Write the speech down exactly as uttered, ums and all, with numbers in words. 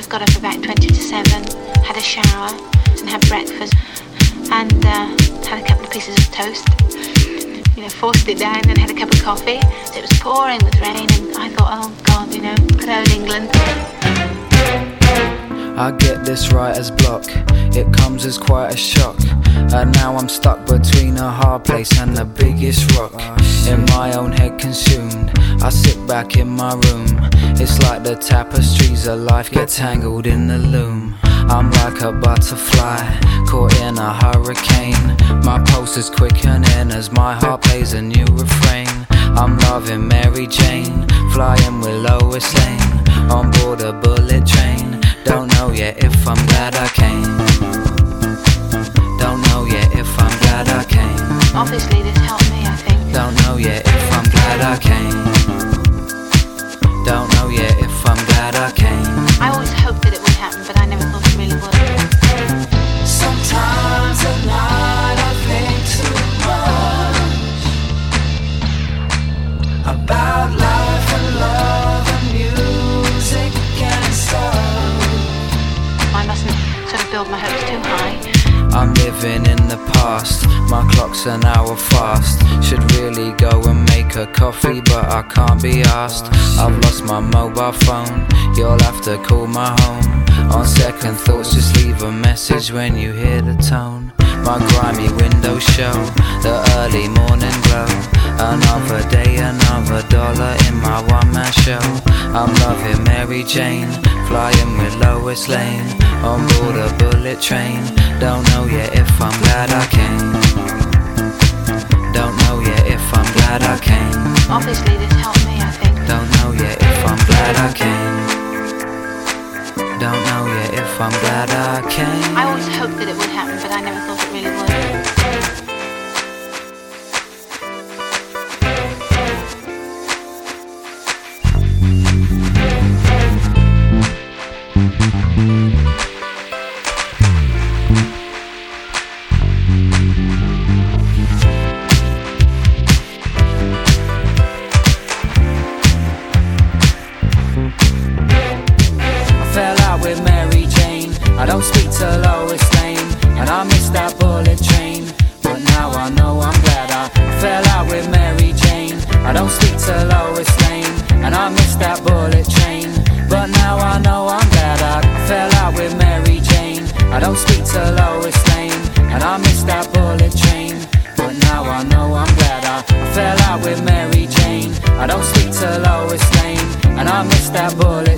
got up about twenty to seven, had a shower and had breakfast and uh, had a couple of pieces of toast. You know, forced it down and had a cup of coffee. So it was pouring with rain and I thought, oh God, you know, good old England. I get this writer's block, it comes as quite a shock. And now I'm stuck between a hard place and the biggest rock. In my own head consumed, I sit back in my room. It's like the tapestries of life get tangled in the loom. I'm like a butterfly, caught in a hurricane. My pulse is quickening as my heart plays a new refrain. I'm loving Mary Jane, flying with Lois Lane, on board a bullet train. Don't know yet if I'm glad I came. Don't know yet if I'm glad I came. Obviously this helped me, I think. Don't know yet if I'm glad I came. Don't know yet if I'm glad I came. I always hoped that it would happen, but I never thought it really would. Sometimes at night I think too much about life and love and music and stuff. I mustn't sort of build my hopes too high. I'm living in the past, my clock's an hour fast. Should really go and make a coffee, but I can't be asked. I've lost my mobile phone, you'll have to call my home. On second thoughts, just leave a message when you hear the tone. My grimy windows show the early morning glow. Another day, another dollar in my one-man show. I'm loving Mary Jane, flying with Lois Lane, on board a bullet train. Don't know yet if I'm glad I came. Don't know yet if I'm glad I came. Obviously this helped me, I think. Don't know yet if I'm glad I came. Don't know yet if I'm glad I came. I always hoped that it would happen, but I never thought it really would. With Mary Jane, I don't speak to Lois Lane, and I missed that bullet train. But now I know I'm glad I fell out with Mary Jane. I don't speak to Lois Lane, and I missed that bullet train. But now I know I'm glad I fell out with Mary Jane. I don't speak to Lois Lane, and I missed that bullet train. But now I know I'm glad I fell out with Mary Jane. I don't speak to Lois Lane, and I missed that bullet